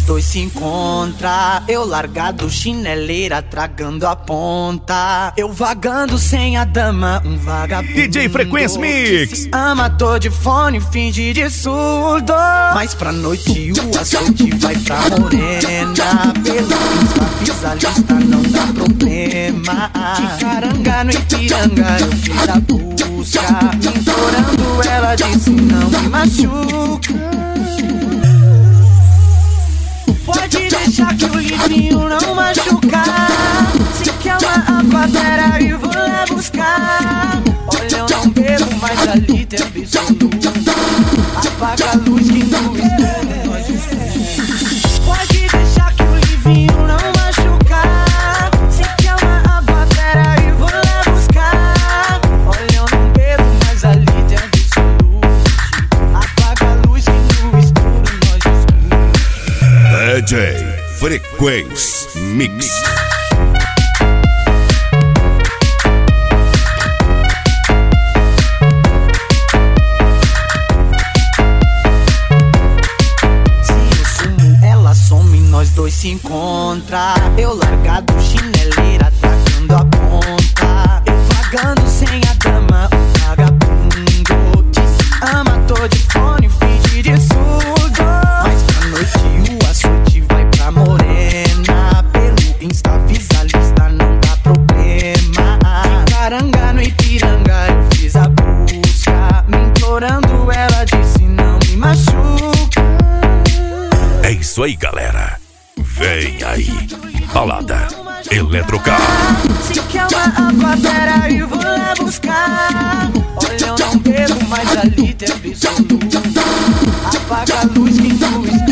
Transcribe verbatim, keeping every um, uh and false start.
nós dois se encontra. Eu largado, chineleira, tragando a ponta. Eu vagando sem a dama, um vagabundo. D J Frequência Mix. Ama, tô de fone, finge de surdo. Mas pra noite o açoite vai pra morena. Pelo Insta, avisa a lista, não dá problema. De caranga no Ipiranga, eu fiz a busca. Me implorando, ela disse não me machuca. Pode deixar que o livinho não machucar. Se quer uma aquadera eu vou lá buscar. Olha, eu não bebo, mas ali tem absoluto. Apaga a luz que no escuro nós escuro. Pode deixar que o livinho não machucar. Se quer uma aquadera eu vou lá buscar. Olha, eu não bebo, mas ali tem absoluto. Apaga a luz que no escuro nós escuro. D J Frequência Mix. Nós dois se encontra. Eu largado, chineleira, tragando a ponta. Eu vagando sem a dama, um vagabundo. Disse ama, tô de fone, finge de surdo. Mas pra noite o açoite vai pra morena. Pelo Insta, visualista, não dá problema. De caranga no Ipiranga, eu fiz a busca. Me implorando, ela disse não me machuca. É isso aí, galera. Vem aí, balada Eletrocar. Se quer uma aquadera eu vou lá buscar. Olha, eu não bebo, mas ali tem absoluto. Apaga a luz que no escuro